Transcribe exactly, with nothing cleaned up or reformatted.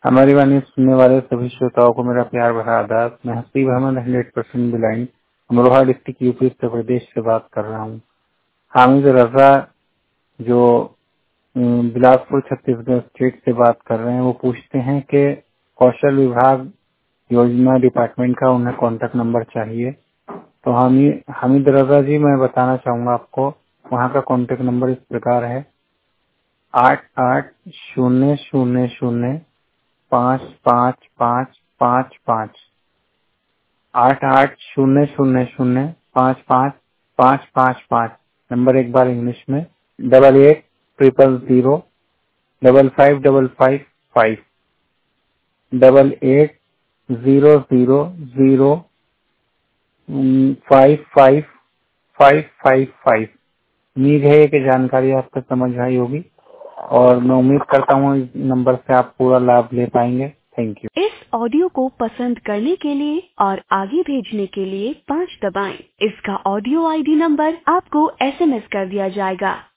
हमारी वाणी सुनने वाले सभी श्रोताओं को मेरा प्यार भरा आदाब। मैं हसीब अहमद हंड्रेड परसेंट बिलाइन अमरोहा डिस्ट्रिक्ट यूपी उत्तर प्रदेश से बात कर रहा हूँ। हामिद रजा जो अम, बिलासपुर छत्तीसगढ़ स्टेट से बात कर रहे हैं, वो पूछते हैं कि कौशल विभाग योजना डिपार्टमेंट का उन्हें कॉन्टेक्ट नंबर चाहिए। तो हामी हामिद रजा जी, मैं बताना चाहूंगा आपको, वहाँ का कॉन्टेक्ट नंबर इस प्रकार है आठ आठ शून्य शून्य शून्य पाँच पाँच पाँच पाँच पाँच आठ आठ शून्य शून्य शून्य पाँच पाँच पाँच पाँच पाँच। नंबर एक बार इंग्लिश में double eight triple zero double five double five five double eight zero zero zero five five five five five. उम्मीद है कि जानकारी आपको समझ आई होगी और मैं उम्मीद करता हूँ इस नंबर से आप पूरा लाभ ले पाएंगे। Thank you. इस ऑडियो को पसंद करने के लिए और आगे भेजने के लिए पाँच दबाएं। इसका ऑडियो आईडी नंबर आपको एसएमएस कर दिया जाएगा।